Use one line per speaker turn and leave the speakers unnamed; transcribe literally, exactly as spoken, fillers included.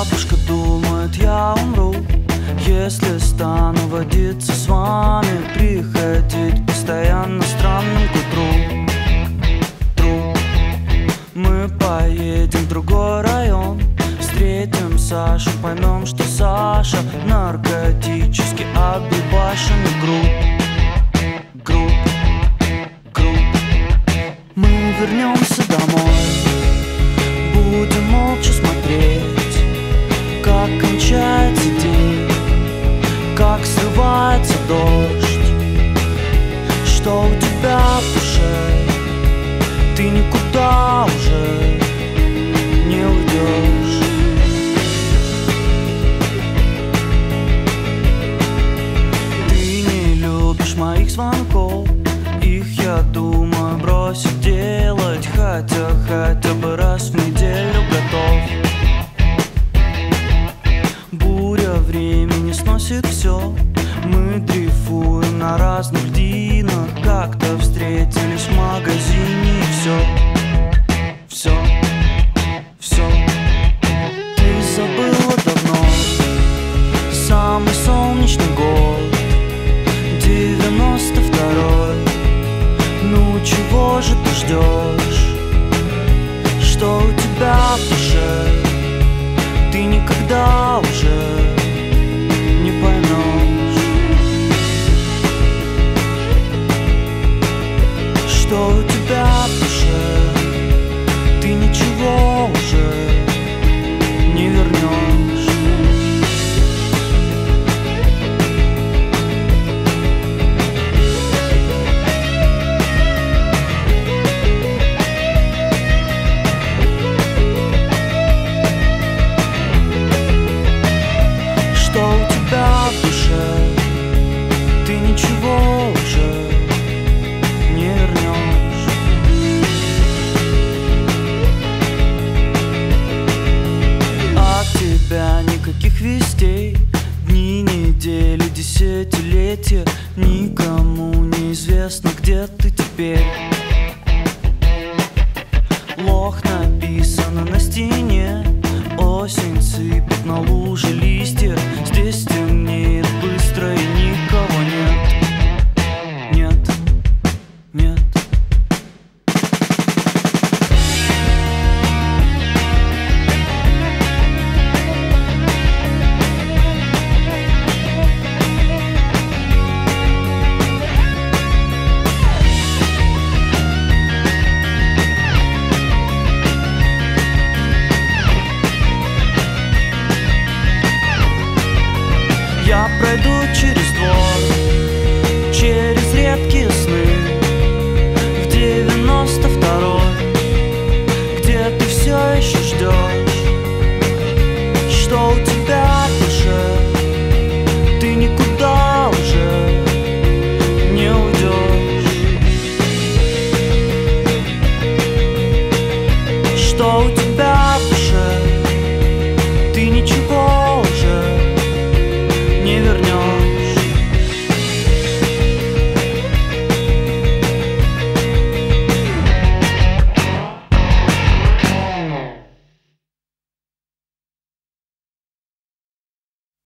Бабушка думает, я умру, если стану водиться с вами, приходить постоянно странным к утру. Тру. Мы поедем в другой район, встретим Сашу, поймем, что Саша наркотически объебашенный груд. Груд. Груд. Мы вернемся домой, будем молча смотреть, как кончается день, как срывается дождь. Что у тебя в душе? Ты никуда уже не уйдешь. Ты не любишь моих звонков, их, я думаю, бросить делать, хотя хотя бы раз в неделю готов. Буря времени сносит все, мы дрейфуем на разных льдинах, как-то встретились в магазине и все, все, все. Ты забыла давно самый солнечный год, девяносто второй. Ну чего же ты ждешь? Что у тебя в душе? Ты никогда уже не поймешь. Что у тебя в душе? Ты ничего уже не вернешь. Никаких вестей, дни, недели, десятилетия, никому не известно, где ты теперь. Лох написано на стене, осень сыпет на луже листья,